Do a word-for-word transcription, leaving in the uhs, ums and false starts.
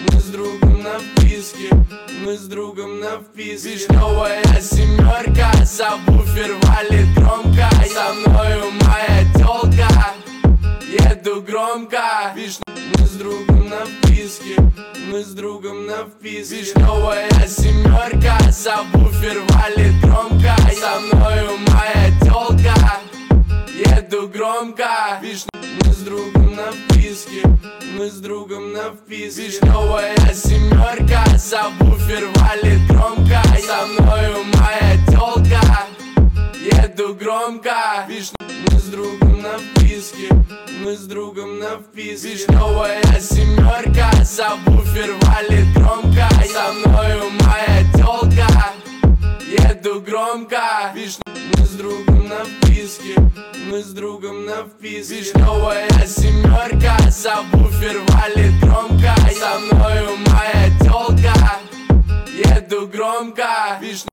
Мы с другом на вписке, мы с другом на вписке. Вишневая семерка, сабвуфер валит громко. Со мною моя тёлка, еду громко. Вишн... Мы с другом на вписке, мы с другом на вписке. Вишневая семерка, сабвуфер валит громко. Со мною моя тёлка, еду громко. Вишн... Мы с другом на вписке, мы с другом на вписке. Вишневая семерка, сабвуфер валит громко. Со мною моя тёлка, еду громко. Вишн... Мы с другом на вписке, мы с другом на вписке. Вишневая семерка, сабвуфер валит громко. Со мною моя тёлка, еду громко. Вишн... Мы с другом на вписке, мы с другом на вписке. Вишневая семерка, сабвуфер валит громко. Со мною моя тёлка, еду громко. Вишн...